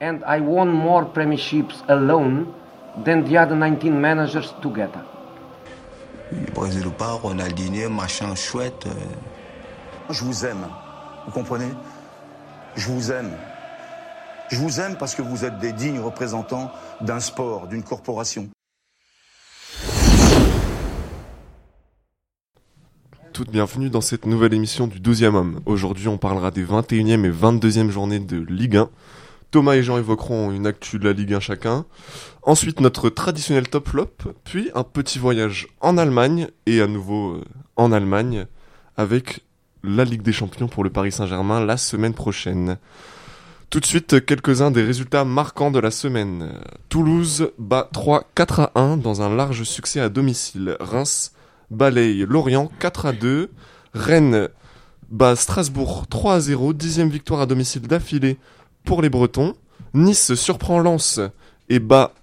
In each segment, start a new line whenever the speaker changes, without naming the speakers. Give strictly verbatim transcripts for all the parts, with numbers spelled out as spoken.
And I won more premierships alone than the other nineteen managers together.
Brésil ou pas, Ronaldinho, machin chouette. Euh...
Je vous aime, vous comprenez ? Je vous aime. Je vous aime parce que vous êtes des dignes représentants d'un sport, d'une corporation.
Toutes bienvenue dans cette nouvelle émission du douzième homme. Aujourd'hui, on parlera des vingt et unième et vingt-deuxième journées de Ligue un. Thomas et Jean évoqueront une actu de la Ligue un chacun. Ensuite, notre traditionnel top flop, puis un petit voyage en Allemagne, et à nouveau euh, en Allemagne, avec la Ligue des Champions pour le Paris Saint-Germain la semaine prochaine. Tout de suite, quelques-uns des résultats marquants de la semaine. Toulouse bat trois quatre à un dans un large succès à domicile. Reims balaye Lorient quatre à deux. Rennes bat Strasbourg trois à zéro. Dixième victoire à domicile d'affilée pour les Bretons. Nice surprend Lens et bat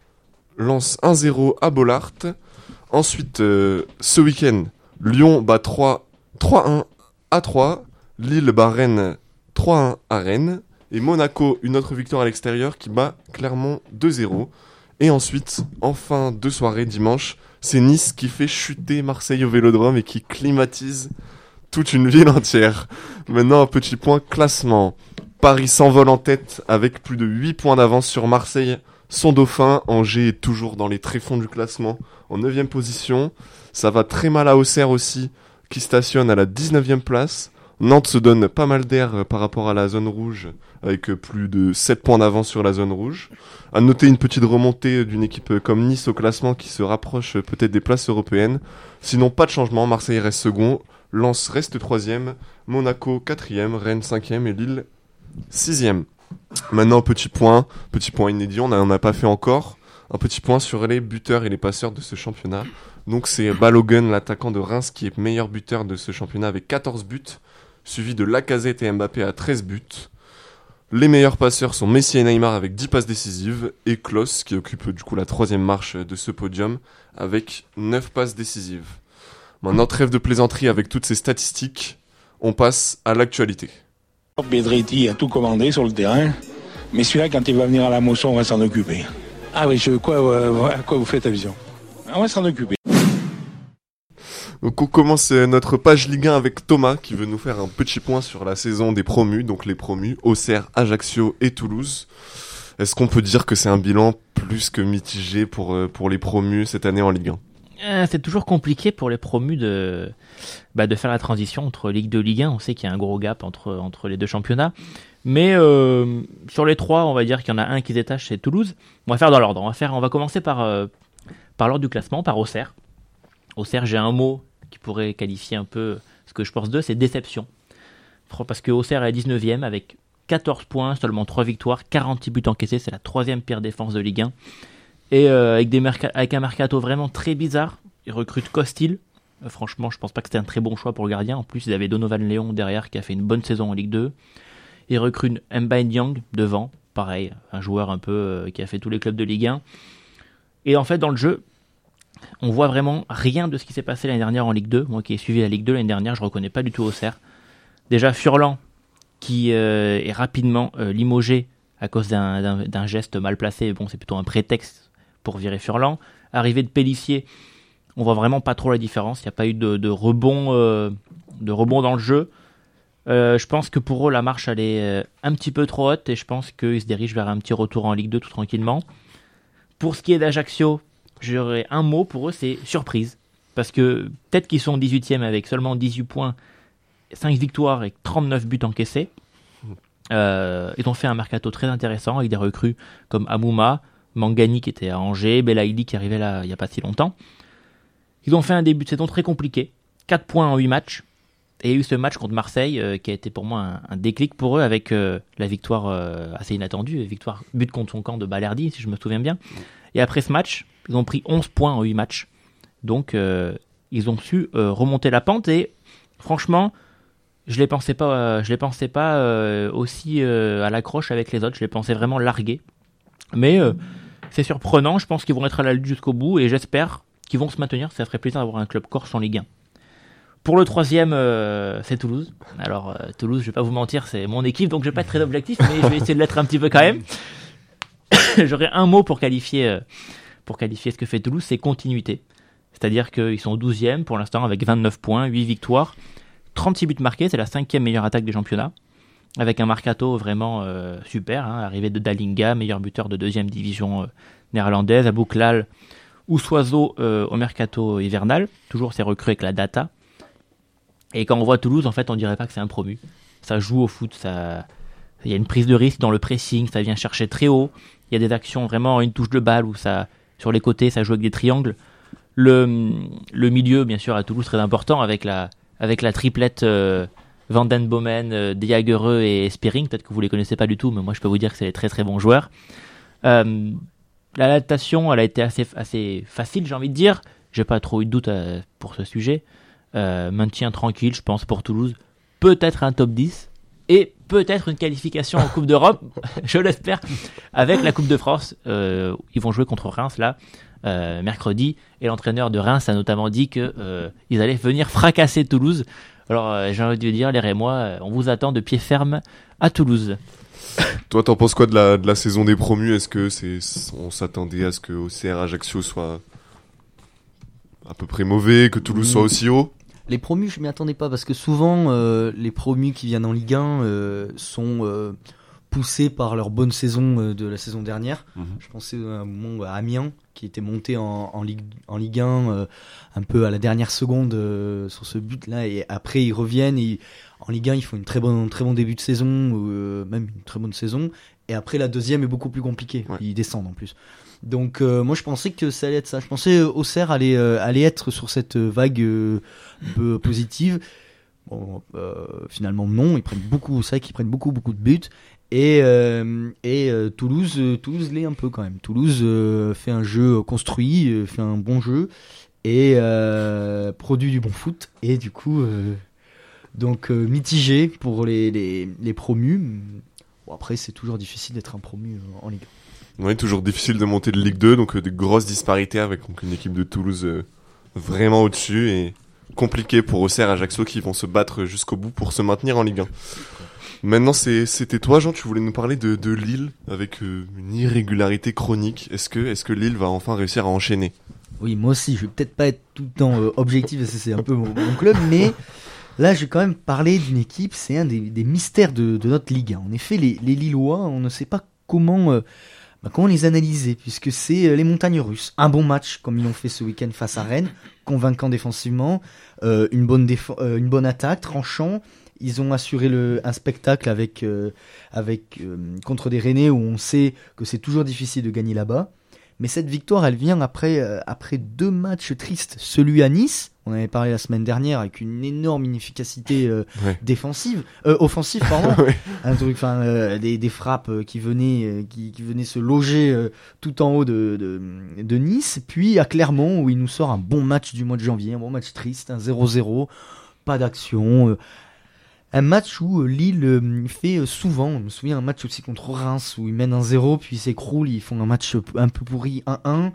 Lens un zéro à Bollaert. Ensuite, euh, ce week-end, Lyon bat trois à un à Troyes. Lille bat Rennes trois à un à Rennes. Et Monaco, une autre victoire à l'extérieur qui bat Clermont deux zéro. Et ensuite, en fin de soirée, dimanche, c'est Nice qui fait chuter Marseille au Vélodrome et qui climatise toute une ville entière. Maintenant, un petit point classement. Paris s'envole en tête avec plus de huit points d'avance sur Marseille. Son dauphin, Angers, est toujours dans les tréfonds du classement, en neuvième position. Ça va très mal à Auxerre aussi, qui stationne à la dix-neuvième place. Nantes se donne pas mal d'air par rapport à la zone rouge, avec plus de sept points d'avance sur la zone rouge. À noter une petite remontée d'une équipe comme Nice au classement qui se rapproche peut-être des places européennes. Sinon, pas de changement, Marseille reste second, Lens reste troisième, Monaco quatrième, Rennes cinquième et Lille sixième. Maintenant, petit point, petit point inédit, on n'en a pas fait encore. Un petit point sur les buteurs et les passeurs de ce championnat. Donc c'est Balogun, l'attaquant de Reims, qui est meilleur buteur de ce championnat avec quatorze buts, suivi de Lacazette et Mbappé à treize buts. Les meilleurs passeurs sont Messi et Neymar avec dix passes décisives, et Klose qui occupe du coup la troisième marche de ce podium avec neuf passes décisives. Maintenant, trêve de plaisanterie avec toutes ces statistiques, on passe à l'actualité.
Bedretti a tout commandé sur le terrain, mais celui-là, quand il va venir à la moisson, on va s'en occuper. Ah oui, je, quoi, euh, à quoi vous faites allusion ? On va s'en occuper.
Donc on commence notre page Ligue un avec Thomas qui veut nous faire un petit point sur la saison des promus, donc les promus, Auxerre, Ajaccio et Toulouse. Est-ce qu'on peut dire que c'est un bilan plus que mitigé pour, pour les promus cette année en Ligue un ?
euh, C'est toujours compliqué pour les promus de, bah, de faire la transition entre Ligue deux et Ligue un. On sait qu'il y a un gros gap entre, entre les deux championnats. Mais euh, sur les trois, on va dire qu'il y en a un qui se détache, c'est Toulouse. On va faire dans l'ordre. On va, faire, on va commencer par, euh, par l'ordre du classement, par Auxerre. Auxerre, j'ai un mot qui pourrait qualifier un peu ce que je pense d'eux, c'est déception. Parce que Auxerre est dix-neuvième avec quatorze points, seulement trois victoires, quarante-six buts encaissés, c'est la troisième pire défense de Ligue un. Et euh, avec, des merc- avec un mercato vraiment très bizarre, ils recrutent Costil. Euh, franchement, je pense pas que c'était un très bon choix pour le gardien. En plus, ils avaient Donovan Léon derrière qui a fait une bonne saison en Ligue deux. Ils recrutent Mbaye Dieng devant, pareil, un joueur un peu euh, qui a fait tous les clubs de Ligue un. Et en fait, dans le jeu, on voit vraiment rien de ce qui s'est passé l'année dernière en Ligue deux. Moi qui ai suivi la Ligue deux l'année dernière, je ne reconnais pas du tout Auxerre. Déjà Furlan, qui euh, est rapidement euh, limogé à cause d'un, d'un, d'un geste mal placé. Bon, c'est plutôt un prétexte pour virer Furlan. Arrivée de Pélissier, on voit vraiment pas trop la différence. Il n'y a pas eu de, de, rebond, euh, de rebond dans le jeu. Euh, je pense que pour eux, la marche elle est euh, un petit peu trop haute et je pense qu'ils se dirigent vers un petit retour en Ligue deux tout tranquillement. Pour ce qui est d'Ajaccio, j'aurais un mot pour eux, c'est surprise. Parce que peut-être qu'ils sont dix-huitième avec seulement dix-huit points, cinq victoires et trente-neuf buts encaissés. Euh, ils ont fait un mercato très intéressant avec des recrues comme Amouma, Mangani qui était à Angers, Belaïli qui arrivait là il n'y a pas si longtemps. Ils ont fait un début de saison très compliqué. quatre points en huit matchs. Et il y a eu ce match contre Marseille euh, qui a été pour moi un, un déclic pour eux avec euh, la victoire euh, assez inattendue, victoire but contre son camp de Balerdi si je me souviens bien. Et après ce match, ils ont pris onze points en huit matchs. Donc euh, ils ont su euh, remonter la pente et franchement, je les pensais pas, euh, je les pensais pas euh, aussi euh, à l'accroche avec les autres. Je les pensais vraiment largués. Mais euh, c'est surprenant. Je pense qu'ils vont être à la lutte jusqu'au bout et j'espère qu'ils vont se maintenir. Ça ferait plaisir d'avoir un club corse en Ligue un. Pour le troisième, euh, c'est Toulouse. Alors, euh, Toulouse, je vais pas vous mentir, c'est mon équipe, donc je vais pas être très objectif, mais je vais essayer de l'être un petit peu quand même. j'aurais un mot pour qualifier, euh, pour qualifier ce que fait Toulouse, c'est continuité. C'est-à-dire qu'ils sont douzième pour l'instant avec vingt-neuf points, huit victoires, trente-six buts marqués, c'est la cinquième meilleure attaque du championnat, avec un mercato vraiment euh, super, hein, arrivée de Dalinga, meilleur buteur de deuxième division euh, néerlandaise, Abouklal ou Soiseau euh, au mercato hivernal, toujours ces recrues avec la data. Et quand on voit Toulouse, en fait, on dirait pas que c'est un promu. Ça joue au foot, ça... il y a une prise de risque dans le pressing, ça vient chercher très haut. Il y a des actions vraiment une touche de balle où ça, sur les côtés, ça joue avec des triangles. Le, le milieu, bien sûr, à Toulouse, très important avec la, avec la triplette euh, Van den Bomen, euh, De Jagereux et Spearing. Peut-être que vous les connaissez pas du tout, mais moi je peux vous dire que c'est des très très bons joueurs. Euh, l'adaptation, elle a été assez, assez facile, j'ai envie de dire. J'ai pas trop eu de doute à, pour ce sujet. Euh, maintien tranquille, je pense, pour Toulouse. Peut-être un top dix et peut-être une qualification en Coupe d'Europe, je l'espère, avec la Coupe de France. Euh, ils vont jouer contre Reims là, euh, mercredi, et l'entraîneur de Reims a notamment dit qu'ils euh, allaient venir fracasser Toulouse. Alors euh, j'ai envie de dire, les Rémois, on vous attend de pied ferme à Toulouse.
Toi, t'en penses quoi de la, de la saison des promus? Est-ce que c'est, on s'attendait à ce que O C R Ajaccio soit à peu près mauvais, que Toulouse mmh. soit aussi haut?
Les promus, je m'y attendais pas parce que souvent euh, les promus qui viennent en Ligue un euh, sont euh, poussés par leur bonne saison euh, de la saison dernière. Mmh. Je pensais à un moment à Amiens qui était monté en, en, Ligue, en Ligue un euh, un peu à la dernière seconde euh, sur ce but-là, et après ils reviennent et en Ligue un ils font une très bonne, très bon début de saison, euh, même une très bonne saison, et après la deuxième est beaucoup plus compliquée, ouais. Ils descendent en plus. Donc euh, moi je pensais que ça allait être ça. Je pensais euh, Auxerre allait, euh, allait être sur cette vague euh, un peu positive. Bon, euh, finalement non, ils prennent beaucoup, c'est vrai qu'ils prennent beaucoup beaucoup de buts. Et, euh, et euh, Toulouse, euh, Toulouse l'est un peu quand même. Toulouse euh, fait un jeu construit, euh, fait un bon jeu et euh, produit du bon foot. Et du coup, euh, donc euh, mitigé pour les, les, les promus. Bon, après c'est toujours difficile d'être un promu en Ligue un.
Oui, toujours difficile de monter de Ligue deux, donc euh, des grosses disparités avec donc, une équipe de Toulouse euh, vraiment au-dessus et compliqué pour Auxerre et Ajaccio qui vont se battre jusqu'au bout pour se maintenir en Ligue un. Maintenant, c'est, c'était toi, Jean, tu voulais nous parler de, de Lille avec euh, une irrégularité chronique. Est-ce que, est-ce que Lille va enfin réussir à enchaîner?
Oui, moi aussi, je vais peut-être pas être tout le temps euh, objectif parce que c'est un peu mon, mon club, mais là, je vais quand même parler d'une équipe, c'est un des, des mystères de, de notre Ligue un. En effet, les, les Lillois, on ne sait pas comment... Euh, Bah, comment les analyser, puisque c'est euh, les montagnes russes. Un bon match, comme ils l'ont fait ce week-end face à Rennes, convaincant défensivement, euh, une, bonne déf- euh, une bonne attaque, tranchant. Ils ont assuré le, un spectacle avec, euh, avec, euh, contre des Rennais où on sait que c'est toujours difficile de gagner là-bas. Mais cette victoire, elle vient après, euh, après deux matchs tristes. Celui à Nice, on avait parlé la semaine dernière, avec une énorme inefficacité euh, ouais. défensive, euh, offensive, pardon. ouais. Un truc, enfin, euh, des, des frappes qui venaient, euh, qui, qui venaient se loger euh, tout en haut de, de, de Nice. Puis à Clermont, où il nous sort un bon match du mois de janvier, un bon match triste, un zéro zéro, pas d'action. Euh, Un match où Lille euh, fait euh, souvent, je me souviens un match aussi contre Reims où ils mènent un zéro puis ils s'écroulent, ils font un match un peu pourri un un.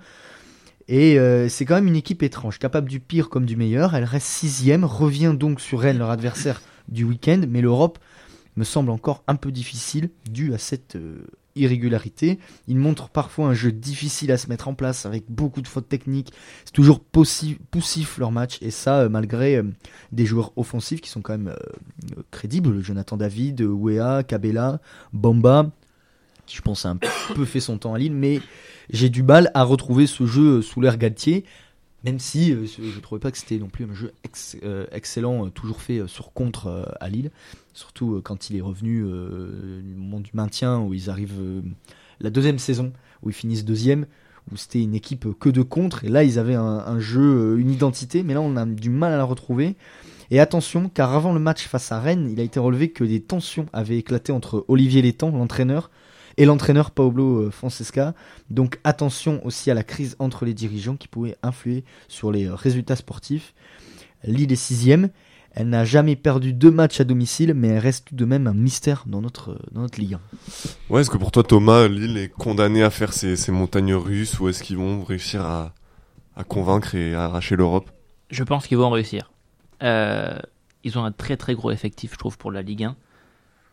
Et euh, c'est quand même une équipe étrange, capable du pire comme du meilleur. Elle reste sixième, revient donc sur Rennes, leur adversaire du week-end, mais l'Europe me semble encore un peu difficile dû à cette euh, irrégularité. Il montre parfois un jeu difficile à se mettre en place avec beaucoup de fautes techniques. C'est toujours possi- poussif leur match, et ça euh, malgré euh, des joueurs offensifs qui sont quand même euh, crédibles. Jonathan David, Ouéa, Cabella, Bamba, qui je pense a un peu fait son temps à Lille, mais j'ai du mal à retrouver ce jeu sous l'ère Galtier, même si euh, je ne trouvais pas que c'était non plus un jeu ex- euh, excellent, euh, toujours fait euh, sur contre euh, à Lille, surtout euh, quand il est revenu euh, du moment du maintien, où ils arrivent euh, la deuxième saison, où ils finissent deuxième, où c'était une équipe que de contre, et là ils avaient un, un jeu, une identité, mais là on a du mal à la retrouver. Et attention, car avant le match face à Rennes, il a été relevé que des tensions avaient éclaté entre Olivier Létang, l'entraîneur, et l'entraîneur Pablo Fonseca. Donc attention aussi à la crise entre les dirigeants qui pouvait influer sur les résultats sportifs. Lille est sixième, elle n'a jamais perdu deux matchs à domicile, mais elle reste tout de même un mystère dans notre, dans notre Ligue un.
Ouais, est-ce que pour toi, Thomas, Lille est condamné à faire ces, ces montagnes russes, ou est-ce qu'ils vont réussir à, à convaincre et à arracher l'Europe?
Je pense qu'ils vont réussir. Euh, ils ont un très très gros effectif, je trouve, pour la Ligue un.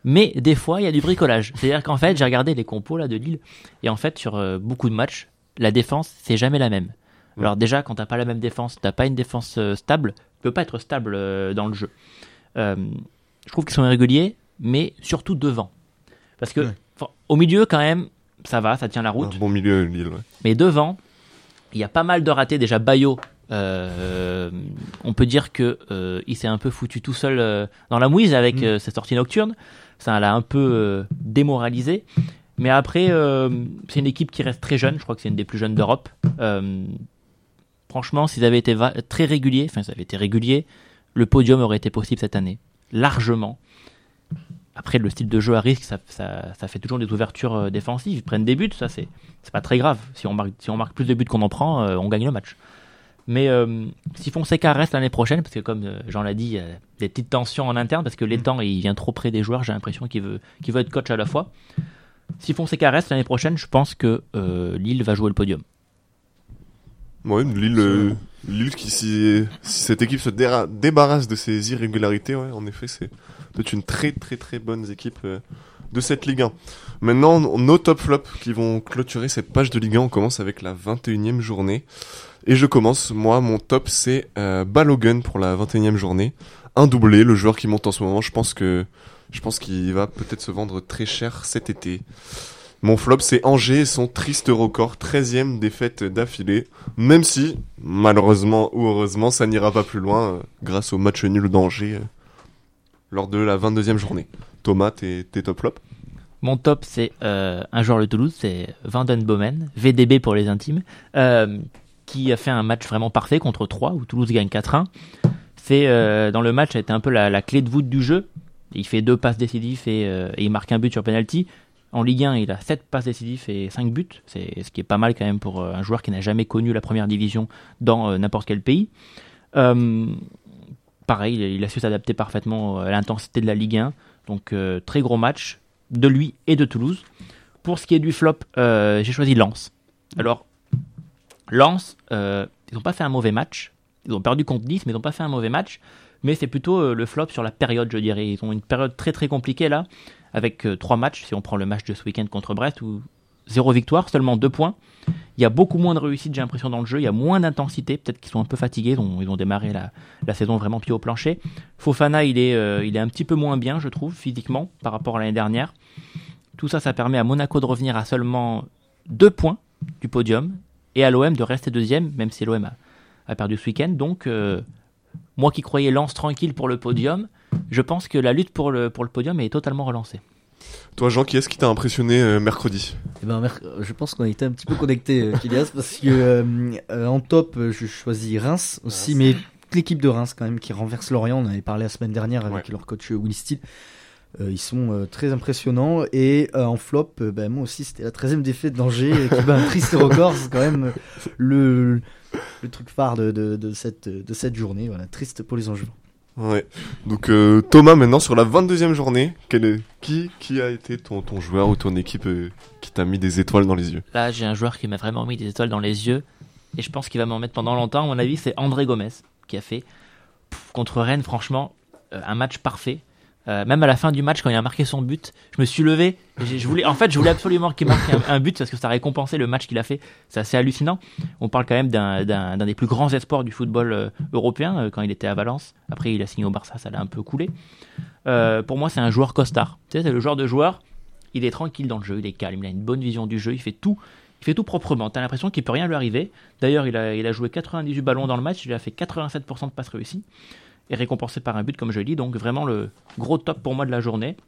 Mais des fois, il y a du bricolage. C'est-à-dire qu'en fait, j'ai regardé les compos là de Lille, et en fait, sur euh, beaucoup de matchs, la défense, c'est jamais la même. Alors déjà, quand t'as pas la même défense, t'as pas une défense euh, stable, tu peux pas être stable euh, dans le jeu. Euh, je trouve qu'ils sont irréguliers, mais surtout devant. Parce que ouais. Au milieu, quand même, ça va, ça tient la route.
Un bon milieu, Lille, ouais.
Mais devant, il y a pas mal de ratés. Déjà, Bayo, euh, on peut dire que euh, il s'est un peu foutu tout seul euh, dans la mouise avec mmh. euh, ses sorties nocturnes. Ça l'a un peu euh, démoralisé. Mais après, euh, c'est une équipe qui reste très jeune. Je crois que c'est une des plus jeunes d'Europe. Euh, franchement, s'ils avaient été va- très réguliers, enfin, s'ils avaient été réguliers, le podium aurait été possible cette année, largement. Après, le style de jeu à risque, ça, ça, ça fait toujours des ouvertures euh, défensives. Ils prennent des buts, ça, c'est, c'est pas très grave. Si on marque, si on marque plus de buts qu'on en prend, euh, on gagne le match. Mais euh, si Fonseca reste l'année prochaine, parce que comme euh, Jean l'a dit, il y a des petites tensions en interne, parce que l'étang, il vient trop près des joueurs, j'ai l'impression qu'il veut, qu'il veut être coach à la fois. Si Fonseca reste l'année prochaine, je pense que euh, Lille va jouer le podium.
Ouais, Lille, euh, Lille qui, si, si cette équipe se déra- débarrasse de ses irrégularités, ouais, en effet, c'est peut-être une très très très bonne équipe euh, de cette Ligue un. Maintenant, nos top flops qui vont clôturer cette page de Ligue un, on commence avec la vingt et unième journée. Et je commence, moi, mon top, c'est euh, Balogun pour la vingt et unième journée. Un doublé, le joueur qui monte en ce moment, je pense que je pense qu'il va peut-être se vendre très cher cet été. Mon flop, c'est Angers et son triste record, treizième défaite d'affilée, même si, malheureusement ou heureusement, ça n'ira pas plus loin euh, grâce au match nul d'Angers euh, lors de la vingt-deuxième journée. Thomas, tes, tes top flops ?
Mon top, c'est euh, un joueur de Toulouse, c'est Vanden Bomen, V D B pour les intimes, euh, qui a fait un match vraiment parfait contre Troyes, où Toulouse gagne quatre un. C'est, euh, dans le match, ça a été un peu la, la clé de voûte du jeu. Il fait deux passes décisives et, euh, et il marque un but sur penalty. En Ligue un, il a sept passes décisives et cinq buts, c'est ce qui est pas mal quand même pour un joueur qui n'a jamais connu la première division dans euh, n'importe quel pays. Euh, pareil, il a su s'adapter parfaitement à l'intensité de la Ligue un, donc euh, très gros match de lui et de Toulouse. Pour ce qui est du flop, euh, j'ai choisi Lens. Alors, Lens, euh, ils n'ont pas fait un mauvais match, ils ont perdu contre Nice, mais ils n'ont pas fait un mauvais match, mais c'est plutôt euh, le flop sur la période, je dirais. Ils ont une période très très compliquée là, avec euh, trois matchs, si on prend le match de ce week-end contre Brest, où zéro victoire, seulement deux points. Il y a beaucoup moins de réussite, j'ai l'impression, dans le jeu, il y a moins d'intensité, peut-être qu'ils sont un peu fatigués, ils ont, ils ont démarré la, la saison vraiment pied au plancher. Fofana, il est, euh, il est un petit peu moins bien, je trouve, physiquement, par rapport à l'année dernière. Tout ça, ça permet à Monaco de revenir à seulement deux points du podium, et à l'O M de rester deuxième, même si l'O M a, a perdu ce week-end. Donc, euh, moi qui croyais Lens tranquille pour le podium, je pense que la lutte pour le, pour le podium est totalement relancée.
Toi, Jean, qui est-ce qui t'a impressionné euh, mercredi ?
Eh ben, merc- je pense qu'on a été un petit peu connectés, euh, Kylias, parce que euh, euh, en top, euh, je choisis Reims aussi, Reims. Mais toute l'équipe de Reims quand même qui renverse Lorient. On avait parlé la semaine dernière avec ouais. leur coach Willy Steele. Euh, ils sont euh, très impressionnants. Et euh, en flop, euh, ben, moi aussi, c'était la treizième défaite d'Angers qui bat un triste record. C'est quand même le, le truc phare de, de, de, cette, de cette journée. Voilà, triste pour les Angevins.
Ouais. Donc euh, Thomas, maintenant sur la vingt-deuxième journée, quel est, qui qui a été ton ton joueur ou ton équipe euh, qui t'a mis des étoiles dans les yeux ?
Là, j'ai un joueur qui m'a vraiment mis des étoiles dans les yeux et je pense qu'il va m'en mettre pendant longtemps. À mon avis, c'est André Gomes qui a fait pff, contre Rennes, franchement, euh, un match parfait. Euh, même à la fin du match, quand il a marqué son but, je me suis levé. Et je voulais, en fait, je voulais absolument qu'il marque un, un but parce que ça récompensait le match qu'il a fait. C'est assez hallucinant. On parle quand même d'un, d'un, d'un des plus grands espoirs du football euh, européen euh, quand il était à Valence. Après, il a signé au Barça, ça l'a un peu coulé. Euh, pour moi, c'est un joueur costard. Tu sais, c'est le genre de joueur. Il est tranquille dans le jeu, il est calme, il a une bonne vision du jeu, il fait tout. Il fait tout proprement. T'as l'impression qu'il peut rien lui arriver. D'ailleurs, il a, il a joué quatre-vingt-dix-huit ballons dans le match. Il a fait quatre-vingt-sept pour cent de passes réussies. Et récompensé par un but, comme je l'ai dit. Donc vraiment le gros top pour moi de la journée.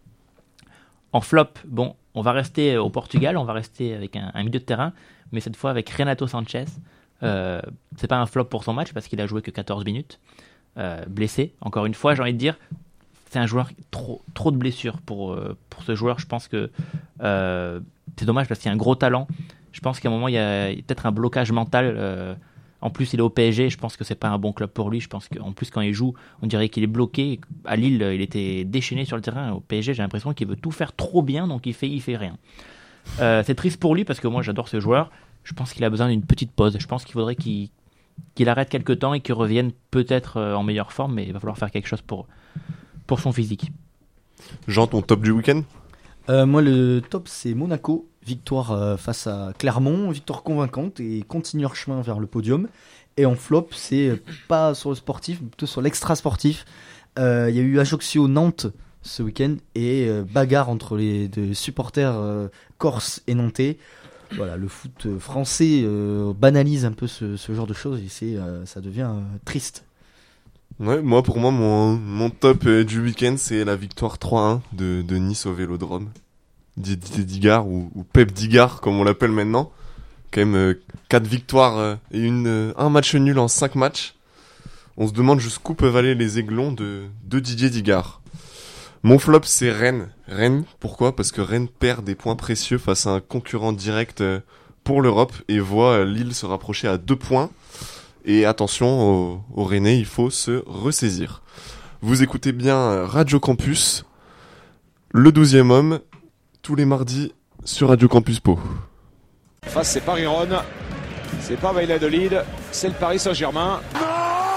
En flop, bon, on va rester au Portugal, on va rester avec un, un milieu de terrain, mais cette fois avec Renato Sanchez. Euh, c'est pas un flop pour son match parce qu'il a joué que quatorze minutes, euh, blessé. Encore une fois, j'ai envie de dire, c'est un joueur trop, trop de blessures pour euh, pour ce joueur. Je pense que euh, c'est dommage parce qu'il y a un gros talent. Je pense qu'à un moment il y a peut-être un blocage mental. Euh, En plus, il est au P S G, je pense que c'est pas un bon club pour lui. Je pense qu'en plus, quand il joue, on dirait qu'il est bloqué. À Lille, il était déchaîné sur le terrain. Au P S G, j'ai l'impression qu'il veut tout faire trop bien, donc il fait, il fait rien. Euh, c'est triste pour lui parce que moi, j'adore ce joueur. Je pense qu'il a besoin d'une petite pause. Je pense qu'il faudrait qu'il, qu'il arrête quelques temps et qu'il revienne peut-être en meilleure forme, mais il va falloir faire quelque chose pour, pour son physique.
Jean, ton top du week-end ?
Euh, moi, le top, c'est Monaco. Victoire euh, face à Clermont, victoire convaincante et continue leur chemin vers le podium. Et en flop, c'est euh, pas sur le sportif, mais plutôt sur l'extra sportif. Il euh, y a eu Ajaccio-Nantes ce week-end et euh, bagarre entre les deux supporters euh, corses et nantais. Voilà, le foot français euh, banalise un peu ce, ce genre de choses et c'est, euh, ça devient euh, triste.
Ouais, moi, pour moi, mon, mon top euh, du week-end, c'est la victoire trois un de, de Nice au Vélodrome. Didier Digard, ou, ou Pep Digard, comme on l'appelle maintenant. Quand même, euh, quatre victoires euh, et une, euh, un match nul en cinq matchs. On se demande jusqu'où peuvent aller les aiglons de, de Didier Digard. Mon flop, c'est Rennes. Rennes, pourquoi ? Parce que Rennes perd des points précieux face à un concurrent direct euh, pour l'Europe et voit euh, Lille se rapprocher à deux points. Et attention, aux, aux Rennais, il faut se ressaisir. Vous écoutez bien Radio Campus, le douzième homme, tous les mardis sur Radio Campus Pau.
Face, c'est Paris-Rhône, c'est pas Valladolid, c'est le Paris Saint-Germain. Non !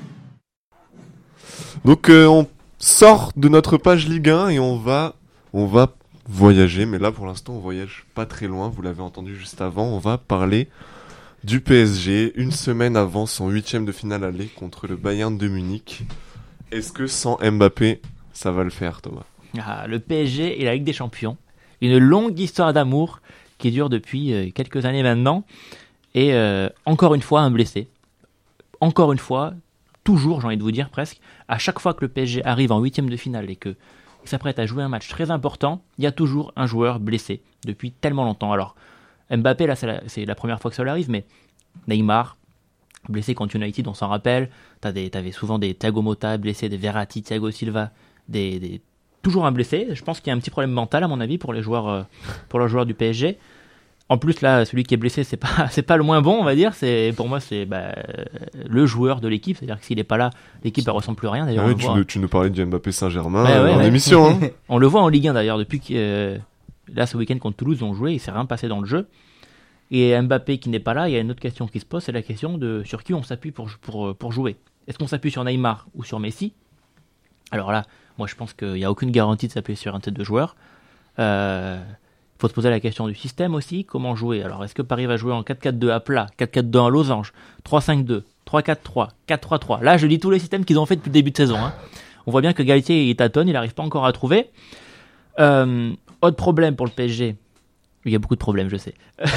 Donc euh, on sort de notre page Ligue un et on va, on va voyager. Mais là, pour l'instant, on voyage pas très loin. Vous l'avez entendu juste avant. On va parler du P S G, une semaine avant son huitième de finale aller contre le Bayern de Munich. Est-ce que sans Mbappé, ça va le faire, Thomas ?
Ah, le P S G et la Ligue des Champions. Une longue histoire d'amour qui dure depuis euh, quelques années maintenant. Et euh, encore une fois, un blessé. Encore une fois, toujours, j'ai envie de vous dire presque, à chaque fois que le P S G arrive en huitième de finale et qu'il s'apprête à jouer un match très important, il y a toujours un joueur blessé depuis tellement longtemps. Alors, Mbappé, là, c'est la, c'est la première fois que ça lui arrive, mais Neymar, blessé contre United, on s'en rappelle. T'as des, t'avais souvent des Thiago Motta blessés, des Verratti, Thiago Silva, des, des, toujours un blessé. Je pense qu'il y a un petit problème mental, à mon avis, pour les joueurs, euh, pour les joueurs du P S G. En plus, là, celui qui est blessé, c'est pas, c'est pas le moins bon, on va dire. C'est, pour moi, c'est bah, le joueur de l'équipe. C'est-à-dire que s'il n'est pas là, l'équipe ne ressemble plus à rien. D'ailleurs,
ah oui,
on
tu,
voit,
nous, tu nous parlais du Mbappé Saint-Germain
ouais, ouais,
en
ouais.
émission. Hein.
On le voit en Ligue un, d'ailleurs, depuis que euh, là, ce week-end contre Toulouse, ils ont joué, il ne s'est rien passé dans le jeu. Et Mbappé qui n'est pas là, il y a une autre question qui se pose, c'est la question de sur qui on s'appuie pour, pour, pour jouer. Est-ce qu'on s'appuie sur Neymar ou sur Messi ? Alors là, moi je pense qu'il n'y a aucune garantie de s'appuyer sur un de ces deux joueurs. Il euh, faut se poser la question du système aussi, comment jouer. Alors est-ce que Paris va jouer en quatre quatre deux à plat, quatre quatre deux en losange, trois cinq deux, trois quatre trois, quatre trois trois. Là je lis tous les systèmes qu'ils ont fait depuis le début de saison. Hein. On voit bien que Galtier il tâtonne, il n'arrive pas encore à trouver. Euh, autre problème pour le P S G. Il y a beaucoup de problèmes, je sais.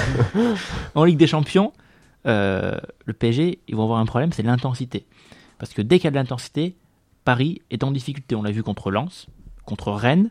En Ligue des Champions, euh, le P S G, ils vont avoir un problème, c'est l'intensité. Parce que dès qu'il y a de l'intensité, Paris est en difficulté. On l'a vu contre Lens, contre Rennes.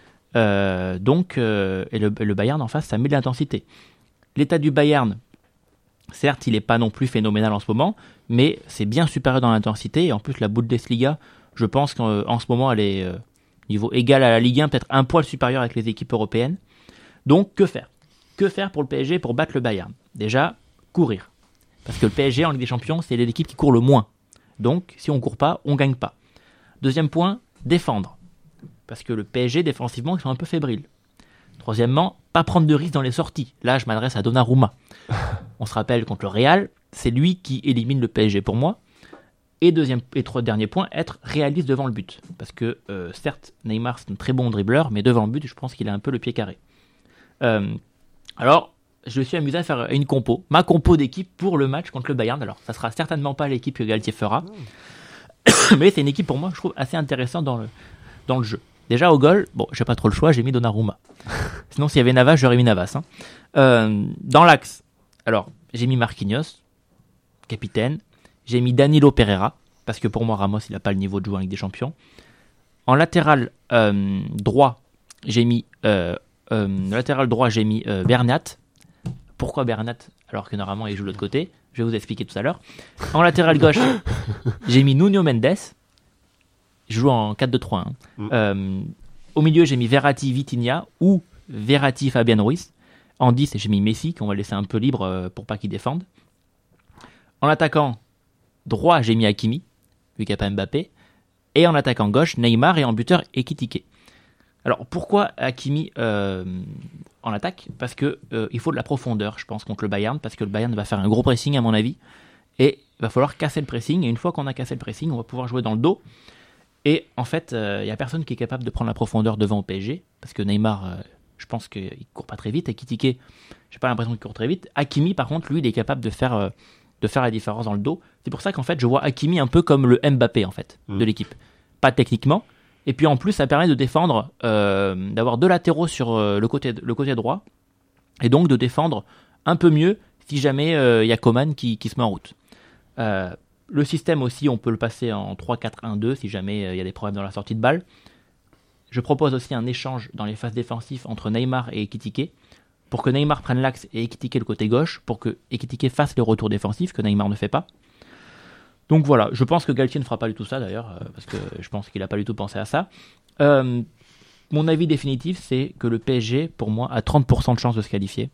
Euh, donc, euh, et le, le Bayern en face, ça met de l'intensité. L'état du Bayern, certes, il n'est pas non plus phénoménal en ce moment, mais c'est bien supérieur dans l'intensité. Et en plus, la Bundesliga, je pense qu'en ce moment, elle est euh, niveau égal à la Ligue un, peut-être un poil supérieur avec les équipes européennes. Donc, que faire ? Que faire pour le P S G pour battre le Bayern ? Déjà, courir. Parce que le P S G en Ligue des Champions, c'est l'équipe qui court le moins. Donc, si on ne court pas, on ne gagne pas. Deuxième point, défendre. Parce que le P S G, défensivement, ils sont un peu fébriles. Troisièmement, pas prendre de risques dans les sorties. Là, je m'adresse à Donnarumma. On se rappelle, contre le Real, c'est lui qui élimine le P S G pour moi. Et deuxième et trois dernier point, être réaliste devant le but. Parce que, euh, certes, Neymar, c'est un très bon dribbleur, mais devant le but, je pense qu'il a un peu le pied carré. Euh, alors, je me suis amusé à faire une compo, ma compo d'équipe pour le match contre le Bayern. Alors, ça sera certainement pas l'équipe que Galtier fera, mmh. mais c'est une équipe pour moi, je trouve, assez intéressante dans le, dans le jeu. Déjà au goal, bon, j'ai pas trop le choix, j'ai mis Donnarumma. Sinon, s'il y avait Navas, j'aurais mis Navas. Hein. Euh, dans l'axe, alors, j'ai mis Marquinhos, capitaine. J'ai mis Danilo Pereira, parce que pour moi, Ramos, il n'a pas le niveau de jouer en Ligue des Champions. En latéral euh, droit, j'ai mis... Euh, Euh, latéral droit, j'ai mis euh, Bernat. Pourquoi Bernat alors que normalement il joue de l'autre côté ? Je vais vous expliquer tout à l'heure. En latéral gauche, j'ai mis Nuno Mendes. Je joue en quatre deux trois. Hein. Mm. Euh, au milieu, j'ai mis Verratti Vitinha ou Verratti Fabien Ruiz. En dix, j'ai mis Messi, qu'on va laisser un peu libre euh, pour pas qu'il défende. En attaquant droit, j'ai mis Hakimi, vu qu'il n'y a pas Mbappé. Et en attaquant gauche, Neymar, et en buteur, Ekitike. Alors pourquoi Hakimi euh, en attaque ? Parce que euh, il faut de la profondeur, je pense, contre le Bayern, parce que le Bayern va faire un gros pressing à mon avis, et il va falloir casser le pressing, et une fois qu'on a cassé le pressing, on va pouvoir jouer dans le dos, Et en fait, il euh, n'y a personne qui est capable de prendre la profondeur devant au P S G, parce que Neymar, euh, je pense qu'il ne court pas très vite. Ekitike, j'ai pas l'impression qu'il court très vite. Hakimi, par contre, lui, il est capable de faire, euh, de faire la différence dans le dos. C'est pour ça qu'en fait, je vois Hakimi un peu comme le Mbappé en fait, mmh. de l'équipe. Pas techniquement. Et puis en plus, ça permet de défendre, euh, d'avoir deux latéraux sur euh, le, côté, le côté droit, et donc de défendre un peu mieux si jamais il euh, y a Coman qui, qui se met en route. Euh, le système aussi, on peut le passer en trois quatre un deux si jamais il euh, y a des problèmes dans la sortie de balle. Je propose aussi un échange dans les phases défensives entre Neymar et Ekitike, pour que Neymar prenne l'axe et Ekitike le côté gauche, pour que Ekitike fasse les retours défensifs que Neymar ne fait pas. Donc voilà, je pense que Galtier ne fera pas du tout ça d'ailleurs, euh, parce que je pense qu'il n'a pas du tout pensé à ça. Euh, mon avis définitif, c'est que le P S G, pour moi, a trente pour cent de chances de se qualifier.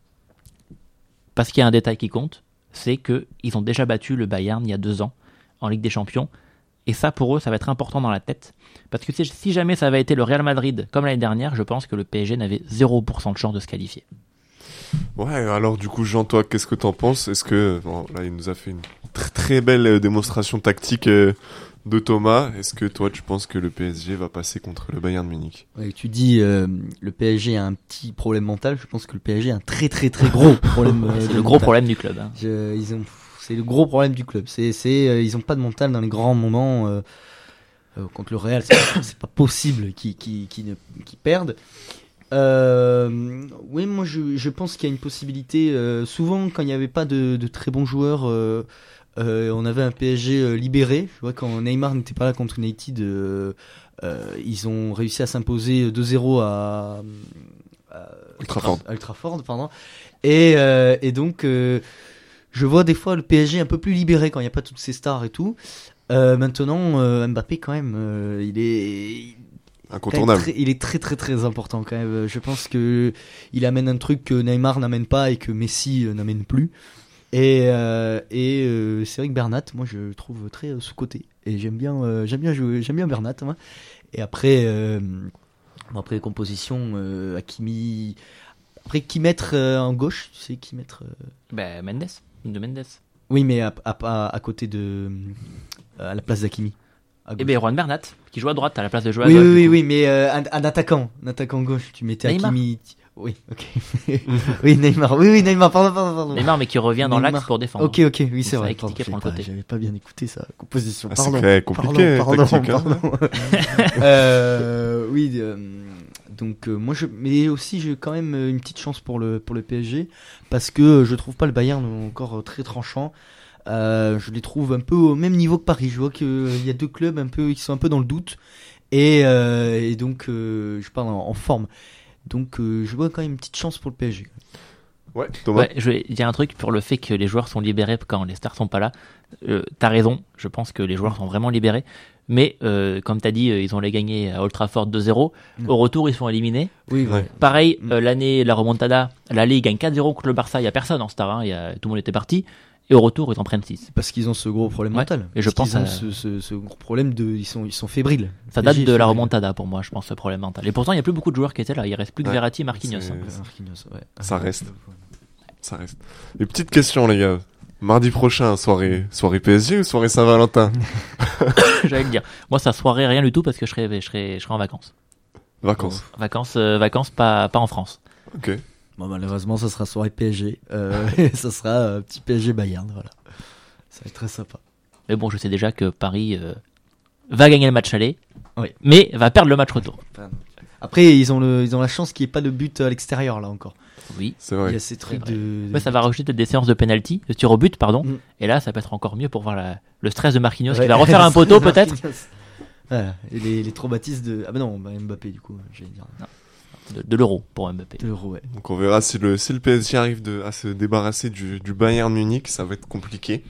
Parce qu'il y a un détail qui compte, c'est qu'ils ont déjà battu le Bayern il y a deux ans en Ligue des Champions. Et ça, pour eux, ça va être important dans la tête. Parce que si jamais ça avait été le Real Madrid comme l'année dernière, je pense que le P S G n'avait zéro pour cent de chance de se qualifier.
Ouais, alors du coup, Jean, toi, qu'est-ce que t'en penses ? Est-ce que, bon, là, il nous a fait une très très belle euh, démonstration tactique euh, de Thomas. Est-ce que toi, tu penses que le P S G va passer contre le Bayern de Munich ?
Ouais, tu dis euh, le P S G a un petit problème mental. Je pense que le P S G a un très très très gros problème. Euh,
c'est le
mental.
gros problème du club. Hein.
Je, ils ont, c'est le gros problème du club. C'est, c'est, euh, ils ont pas de mental dans les grands moments. Euh, euh, contre le Real, c'est, c'est pas possible qu'ils, qu'ils, qu'ils, ne, qu'ils perdent. Euh, oui, moi je, je pense qu'il y a une possibilité. Euh, souvent, quand il n'y avait pas de, de très bons joueurs, euh, euh, on avait un P S G euh, libéré. Je vois quand Neymar n'était pas là contre United, euh, euh, ils ont réussi à s'imposer deux zéro à, à
Old Trafford.
À Old Trafford, pardon. Et, euh, et donc, euh, je vois des fois le P S G un peu plus libéré quand il n'y a pas toutes ces stars et tout. Euh, maintenant, euh, Mbappé quand même, euh, il est
incontournable.
Très, il est très très très important quand même. Je pense que il amène un truc que Neymar n'amène pas et que Messi euh, n'amène plus. Et euh, et euh, c'est vrai que Bernat, moi je le trouve très euh, sous-coté et j'aime bien euh, j'aime bien jouer, j'aime bien Bernat. Moi. Et après euh, après les compositions, euh, Hakimi. Après qui mettre euh, en gauche, tu sais qui mettre. Euh...
Ben Mendes, de Mendes.
Oui, mais à, à, à côté de à la place d'Hakimi.
Eh bien, Juan Bernat, qui joue à droite à la place de jouer à
oui,
gauche.
Oui, oui, oui, mais euh, un, un attaquant, un attaquant gauche, tu mettais
Neymar.
Hakimi. Oui, ok. oui, Neymar, oui, oui, Neymar, pardon, pardon, pardon.
Neymar, mais qui revient dans
Neymar.
l'axe pour défendre.
Ok, ok, oui, c'est
Donc,
vrai.
ça a prend le côté.
J'avais pas bien écouté sa composition.
Ah,
Pardon.
c'est compliqué,
pardon,
tactique,
pardon,
hein.
pardon. euh, oui, euh, donc euh, moi, je, mais aussi j'ai quand même une petite chance pour le pour le P S G parce que je trouve pas le Bayern encore très tranchant. Euh, je les trouve un peu au même niveau que Paris. Je vois qu'il euh, y a deux clubs un peu qui sont un peu dans le doute et, euh, et donc euh, je parle en, en forme. Donc euh, je vois quand même une petite chance pour le P S G.
Ouais, Thomas.
Ouais, je vais dire un truc pour le fait que les joueurs sont libérés quand les stars sont pas là. Euh, t'as raison, je pense que les joueurs sont vraiment libérés. Mais euh, comme t'as dit, euh, ils ont les gagné à Old Trafford deux zéro.
Mm.
Au retour, ils sont éliminés.
Oui,
ouais.
Pareil,
Mm.
euh, l'année, la remontada, l'aller, ils gagnent quatre zéro contre le Barça. Il y a personne en star, hein, y a, tout le monde était parti. Et au retour, ils en prennent six.
Parce qu'ils ont ce gros problème
Ouais.
mental.
Et je
Parce
pense
qu'ils ont
à-
ce, ce, ce gros problème de, ils sont, ils sont fébriles.
Ça
P S
date
G
de
est
la
fébrile.
remontada pour moi, je pense, ce problème mental. Et pourtant, il y a plus beaucoup de joueurs qui étaient là. Il reste plus que
Ouais.
Verratti et Marquinhos.
C'est-
hein.
Ouais, Marquinhos, ouais.
Ça reste. Ça reste. Et petite question, les gars. Mardi prochain, soirée, soirée P S G ou soirée Saint-Valentin ?
J'allais le dire. Moi, ça soirée rien du tout parce que je serai, je serai, je serai en vacances.
Vacances.
Vacances, euh, vacances, pas, pas en France.
Ok.
Bon, malheureusement, ça sera soirée P S G. Euh, ça sera euh, petit P S G Bayern, voilà. Ça va être très sympa.
Mais bon, je sais déjà que Paris euh, va gagner le match aller,
Oui.
mais va perdre le match retour.
Après, ils ont, le, ils ont la chance qu'il n'y ait pas de but à l'extérieur, là, encore.
Oui.
C'est
Il y
vrai.
a ces trucs
vrai.
de...
Mais ça va rajouter des séances de penalty, de tir au but, pardon.
Mm.
Et là, ça peut être encore mieux pour voir la, le stress de Marquinhos
Ouais.
qui va refaire un poteau peut-être.
Voilà. Et les, les traumatismes de... Ah bah non, bah Mbappé, du coup, j'allais dire.
De, de l'euro pour Mbappé.
De l'euro, ouais.
Donc on verra si le, si le P S G arrive de, à se débarrasser du, du Bayern Munich, ça va être compliqué.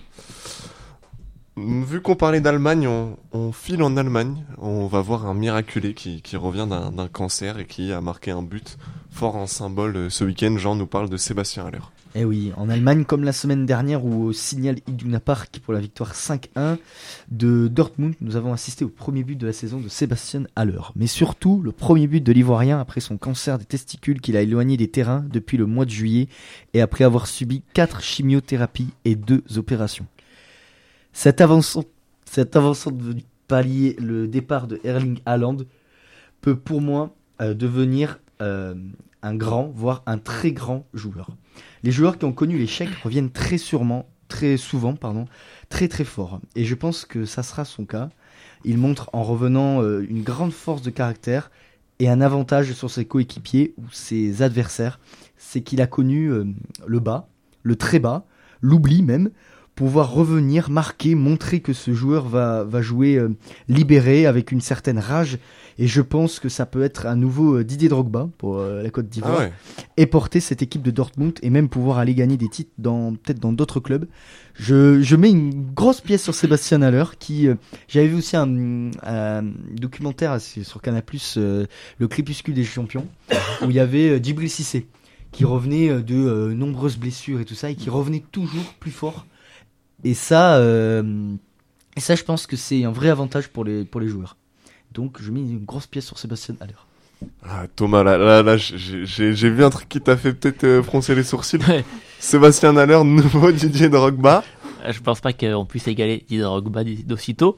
Vu qu'on parlait d'Allemagne, on, on file en Allemagne. On va voir un miraculé qui, qui revient d'un, d'un cancer et qui a marqué un but fort en symbole euh, ce week-end. Jean nous parle de Sébastien Haller.
Eh oui, en Allemagne, comme la semaine dernière où au Signal Iduna Park pour la victoire cinq un de Dortmund, nous avons assisté au premier but de la saison de Sébastien Haller. Mais surtout, le premier but de l'Ivoirien après son cancer des testicules qu'il a éloigné des terrains depuis le mois de juillet et après avoir subi quatre chimiothérapies et deux opérations. Cette avançante, cette avançante venue, pallier le départ de Erling Haaland peut pour moi euh, devenir euh, un grand, voire un très grand joueur. Les joueurs qui ont connu l'échec reviennent très sûrement, très souvent, pardon, très très fort. Et je pense que ça sera son cas. Il montre en revenant euh, une grande force de caractère et un avantage sur ses coéquipiers ou ses adversaires. C'est qu'il a connu euh, le bas, le très bas, l'oubli même, pouvoir revenir, marquer, montrer que ce joueur va, va jouer euh, libéré, avec une certaine rage. Et je pense que ça peut être un nouveau euh, Didier Drogba pour euh, la Côte d'Ivoire. Ah ouais. Et porter cette équipe de Dortmund et même pouvoir aller gagner des titres dans, peut-être dans d'autres clubs. Je, je mets une grosse pièce sur Sébastien Haller qui... Euh, j'avais vu aussi un, un documentaire sur Canal+, euh, le Crépuscule des Champions, où il y avait euh, Djibril Cissé qui revenait euh, de euh, nombreuses blessures et tout ça, et qui revenait toujours plus fort. Et ça, euh, et ça, je pense que c'est un vrai avantage pour les, pour les joueurs. Donc, je mets une grosse pièce sur Sébastien Haller.
Ah, Thomas, là, là, là j'ai, j'ai, j'ai vu un truc qui t'a fait peut-être euh, froncer les sourcils. Ouais. Sébastien Haller, nouveau Didier Drogba.
Je pense pas qu'on puisse égaler Didier Drogba d'aussitôt.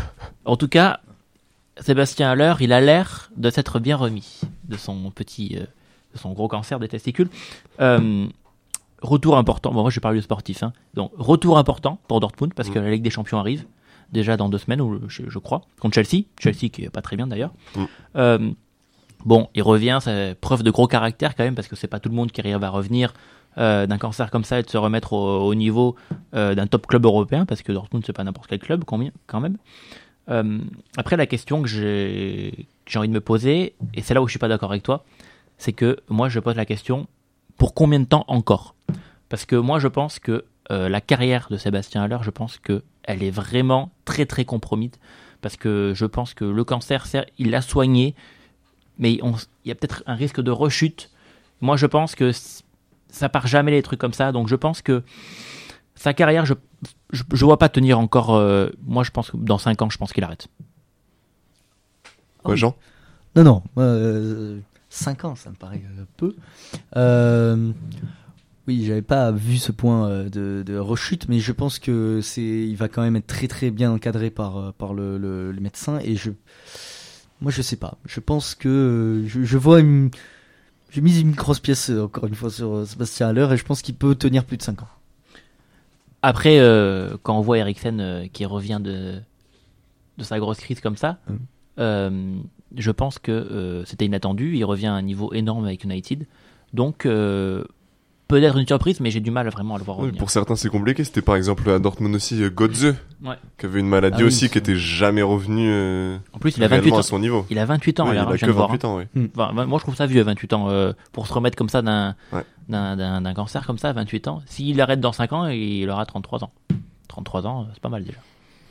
En tout cas, Sébastien Haller, il a l'air de s'être bien remis de son petit, euh, de son gros cancer des testicules. Euh, Retour important, bon moi je parle du sportif, hein. Donc retour important pour Dortmund parce mmh. que la Ligue des Champions arrive déjà dans deux semaines, ou je, je crois, contre Chelsea, Chelsea qui est pas très bien d'ailleurs. Mmh. Euh, bon, il revient, c'est preuve de gros caractère quand même parce que c'est pas tout le monde qui arrive à revenir euh, d'un cancer comme ça et de se remettre au, au niveau euh, d'un top club européen parce que Dortmund c'est pas n'importe quel club quand même. Euh, après la question que j'ai, que j'ai envie de me poser, et c'est là où je suis pas d'accord avec toi, c'est que moi je pose la question: pour combien de temps encore ? Parce que moi, je pense que euh, la carrière de Sébastien Haller, je pense qu'elle est vraiment très, très compromise. Parce que je pense que le cancer, il l'a soigné, mais il y a peut-être un risque de rechute. Moi, je pense que ça part jamais les trucs comme ça. Donc, je pense que sa carrière, je je, je vois pas tenir encore... Euh, moi, je pense que dans cinq ans, je pense qu'il arrête.
Quoi, Jean ?
Non, non. Euh, cinq ans, ça me paraît euh, peu. Euh... Oui, j'avais pas vu ce point euh, de, de rechute, mais je pense que c'est, il va quand même être très très bien encadré par par le, le, le médecin. Et je, moi, je sais pas. Je pense que euh, je, je vois une, j'ai mis une grosse pièce euh, encore une fois sur euh, Sébastien Haller et je pense qu'il peut tenir plus de cinq ans.
Après, euh, quand on voit Eriksen euh, qui revient de de sa grosse crise comme ça, mmh. euh, je pense que euh, c'était inattendu. Il revient à un niveau énorme avec United, donc. Euh, Peut-être une surprise, mais j'ai du mal vraiment à le voir revenir.
Oui, pour certains, c'est compliqué. C'était par exemple à Dortmund aussi Götze, ouais. qui avait une maladie ah oui, aussi, qui était jamais revenu euh,
en plus, il a vingt-huit ans.
à son niveau.
Il a vingt-huit ans.
Oui,
alors,
il a que vingt-huit ans, oui.
Mmh. Enfin, moi, je trouve ça vieux, vingt-huit ans. Euh, pour se remettre comme ça d'un, ouais. d'un, d'un, d'un cancer comme ça, vingt-huit ans. S'il arrête dans cinq ans, il aura trente-trois ans. trente-trois ans, c'est pas mal déjà.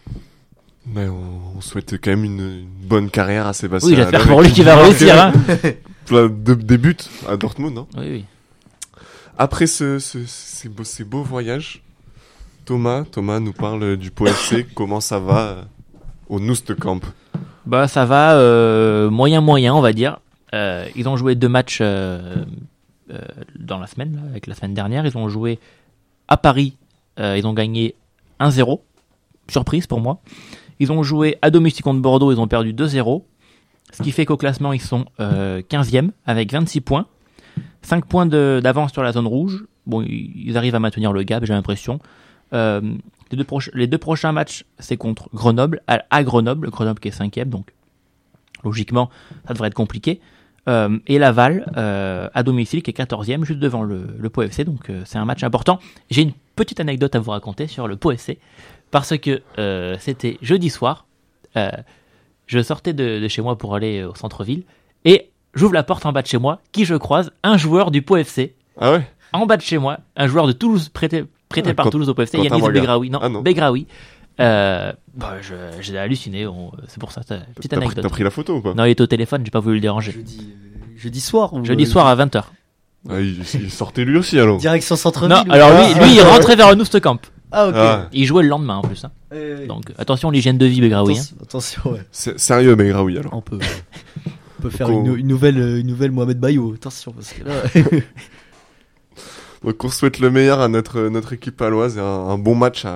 Mais on, on souhaite quand même une, une bonne carrière à Sébastien.
Oui, j'espère pour lui qu'il va réussir. Hein.
de, des buts à Dortmund. Hein.
Oui, oui.
Après ce, ce, ces, beaux, ces beaux voyages, Thomas, Thomas nous parle du Pau F C. Comment ça va euh, au Noostkamp ?
Bah ça va euh, moyen moyen on va dire. Euh, ils ont joué deux matchs euh, euh, dans la semaine, là, avec la semaine dernière. Ils ont joué à Paris, euh, ils ont gagné un zéro, surprise pour moi. Ils ont joué à domicile contre Bordeaux, ils ont perdu deux zéro. Ce qui fait qu'au classement ils sont euh, quinzième avec vingt-six points. cinq points de, d'avance sur la zone rouge. Bon, ils arrivent à maintenir le gap, j'ai l'impression. Euh, les, deux proches, les deux prochains matchs, c'est contre Grenoble, à, à Grenoble, Grenoble qui est cinquième, donc logiquement, ça devrait être compliqué. Euh, et Laval, euh, à domicile, qui est quatorzième, juste devant le, le Pau F C, donc euh, c'est un match important. J'ai une petite anecdote à vous raconter sur le Pau F C, parce que euh, c'était jeudi soir, euh, je sortais de, de chez moi pour aller au centre-ville, et j'ouvre la porte en bas de chez moi, qui je croise, un joueur du Pau F C.
Ah ouais ?
En bas de chez moi, un joueur de Toulouse, prêté, prêté ah, par quand, Toulouse au Pau F C, Yanis Begraoui. Non, ah non. Begraoui. Euh, bah, je, j'ai halluciné, on, c'est pour ça, c'est petite
t'as
anecdote.
Pris, t'as pris la photo ou pas ?
Non, il était au téléphone, j'ai pas voulu le déranger.
Jeudi, euh, jeudi soir ou
Jeudi euh, soir à vingt heures.
Ah, il, il sortait lui aussi alors.
Direction centre-ville.
Non, alors lui, lui, il rentrait vers le Noostkamp.
Ah ok. Ah.
Il jouait le lendemain en plus. Hein.
Oui, oui.
Donc attention l'hygiène de vie, Begraoui.
Attention, hein. attention ouais.
C'est sérieux, Begraoui alors.
On peut, on peut faire une, une nouvelle, une nouvelle Mohamed Bayo. Attention parce que là.
Donc on souhaite le meilleur à notre notre équipe paloise et un, un bon match à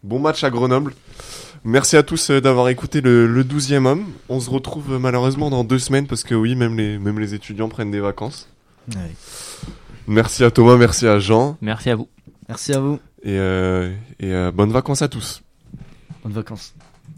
Bon match à Grenoble. Merci à tous euh, d'avoir écouté le, le douzième homme. On se retrouve euh, malheureusement dans deux semaines parce que oui, même les, même les étudiants prennent des vacances.
Ouais.
Merci à Thomas, merci à Jean.
Merci à vous.
Merci à vous.
Et, euh, et euh, bonnes vacances à tous.
Bonnes vacances.